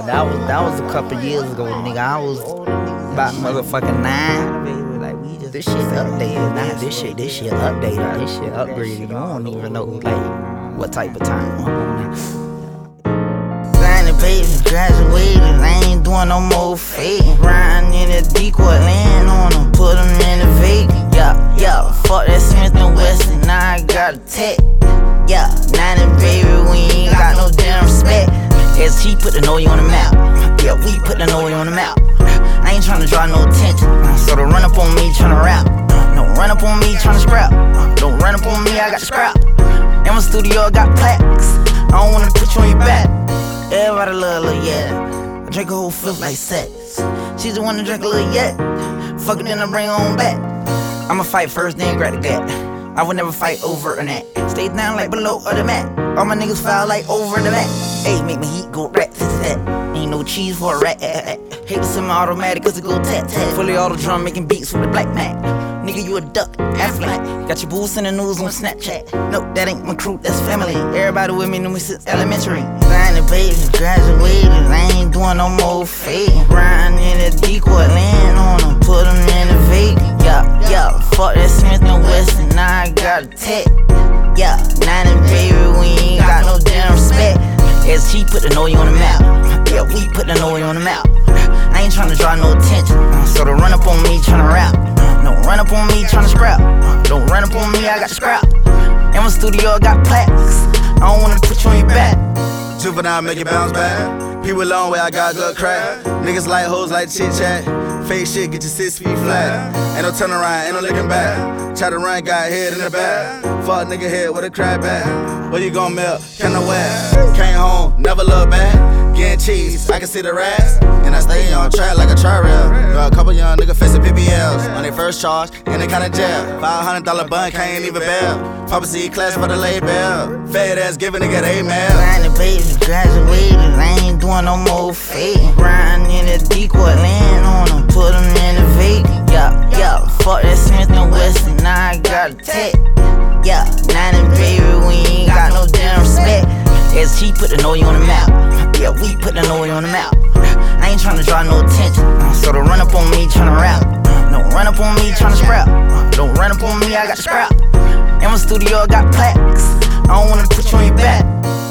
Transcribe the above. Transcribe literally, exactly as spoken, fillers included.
that was that was a couple years ago, nigga. I was about motherfucking nine. Like we just this shit updated. Nah, this shit, this shit updated. This shit upgraded. You don't even know like what type of time I'm on. Signing papers, graduated. I ain't doing no more fake. Riding in the decoy, land on them, put them in the vacant. Yeah, yeah. Fuck that Smith and Wesson. Now I got a tech. Yeah, ninety baby, we ain't got no damn respect. S G put the know you on the map. Yeah, we put the know you on the map. I ain't tryna draw no attention, so don't run up on me tryna rap. Don't run up on me tryna scrap. Don't run up on me, I got the scrap. In my studio, I got plaques. I don't wanna put you on your back. Everybody love a little yeah. I drink a whole fifth like sex. She just wanna drink a little yet. Fuck it, then I bring her on back. I'ma fight first, then grab the gat. I would never fight over a net. Stay down like below or the mat. All my niggas foul like over the mat. Ayy, make me heat go rat tat tat. Ain't no cheese for a rat. Hate to semi-automatic cause it go tat tat. Fully auto drum making beats with a black mat. Nigga, you a duck, Aflac. Got your boots in the news on Snapchat. Nope, that ain't my crew, that's family. Everybody with me, then we since elementary. Signing papers, graduated. I ain't doing no more fake. Riding in the decoy, land on them, put them in the vacant. Yeah, yeah, fuck that Smith and Wesson. Now I got a tech. Yeah, ninety baby, we ain't got no damn respect. S G put the know you on the map. Yeah, we put the know you on the map. I ain't tryna draw no attention, so don't run up on me tryna rap. Don't run up on me tryna scrap. Don't run up on me, I got the scrap. In my studio, I got plaques. I don't wanna put you on your back. Juvenile make it bounce back. People long way, I got good crack. Niggas like hoes like chit chat. Fake shit, get your six feet flat. Ain't no turn around, ain't no looking back. Try to run, got head in the back. Fuck nigga head with a crab back. Where you gon' melt? Can I wear? Came home, never look back. Getting cheese, I can see the rats. And I stay on track like a tri-rail. Got a couple young niggas facing P B Ls on their first charge, and they kinda jail. Five hundred dollar bun, can't even bail. Papa C class for the label. Fed ass giving nigga they mail. Signing papers, graduated. I ain't doing no more fake. Riding in the decoy, land on them, put them in the vacant. Yeah, yeah, fuck that Smith and Wesson. Now I got a tech. Yeah, ninety baby, we ain't got no damn respect. S G put the know you on the map. Yeah, we put the know you on the map. I ain't tryna draw no attention, so don't run up on me tryna rap. Don't run up on me tryna scrap. Don't run up on me, I got the scrap. In my studio, I got plaques. I don't wanna put you on your back.